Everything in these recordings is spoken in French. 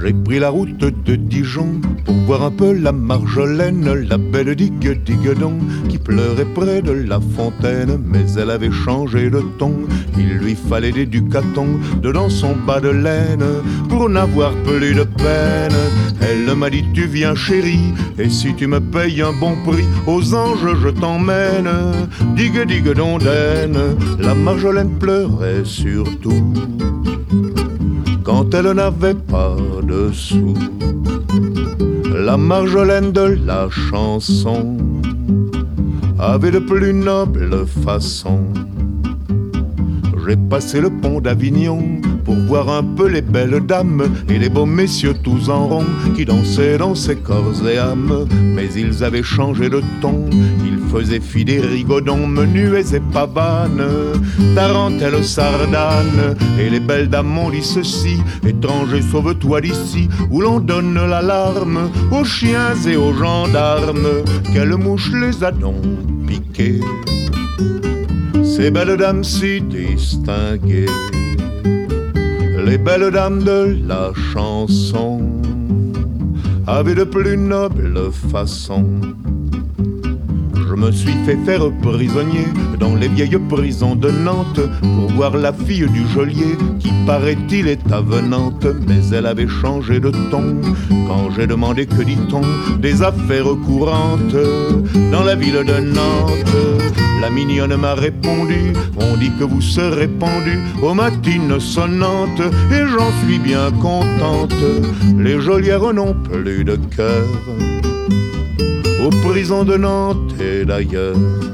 J'ai pris la route de Dijon pour voir un peu la Marjolaine, la belle digue-digue-don qui pleurait près de la fontaine, mais elle avait changé de ton. Il lui fallait des ducatons dedans son bas de laine pour n'avoir plus de peine. Elle m'a dit tu viens chérie, et si tu me payes un bon prix, aux anges je t'emmène. Digue-digue-dondaine, la Marjolaine pleurait surtout quand elle n'avait pas de sous. La Marjolaine de la chanson avait de plus nobles façons. J'ai passé le pont d'Avignon pour voir un peu les belles dames et les beaux messieurs tous en rond qui dansaient dans ces corps et âmes. Mais ils avaient changé de ton, ils faisaient fi des rigodons, menuets et pavanes, tarentelles, sardanes. Et les belles dames ont dit ceci: étranger, sauve-toi d'ici, où l'on donne l'alarme aux chiens et aux gendarmes. Quelle mouche les a donc piqués, ces belles dames si distinguées, les belles dames de la chanson avaient de plus nobles façons. Je me suis fait faire prisonnier dans les vieilles prisons de Nantes pour voir la fille du geôlier qui, paraît-il, est avenante, mais elle avait changé de ton. Quand j'ai demandé que dit-on des affaires courantes dans la ville de Nantes, la mignonne m'a répondu: on dit que vous serez pendu aux matines sonnantes, et j'en suis bien contente. Les geôlières n'ont plus de cœur aux prisons de Nantes et d'ailleurs.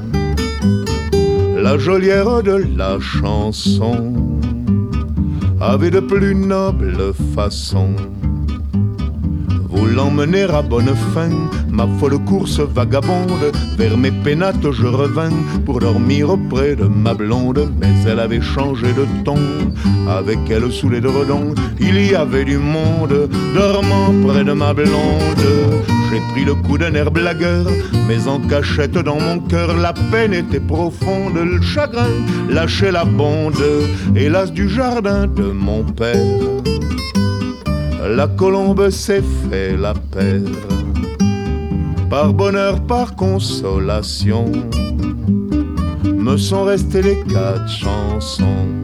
La geôlière de la chanson avait de plus nobles façons. Voulant mener à bonne fin ma folle course vagabonde, vers mes pénates je revins pour dormir auprès de ma blonde. Mais elle avait changé de ton, avec elle sous les dredons il y avait du monde dormant près de ma blonde. J'ai pris le coup d'un air blagueur, mais en cachette dans mon cœur la peine était profonde. Le chagrin lâchait la bonde, hélas du jardin de mon père la colombe s'est fait la paire. Par bonheur, par consolation, me sont restées les 4 chansons.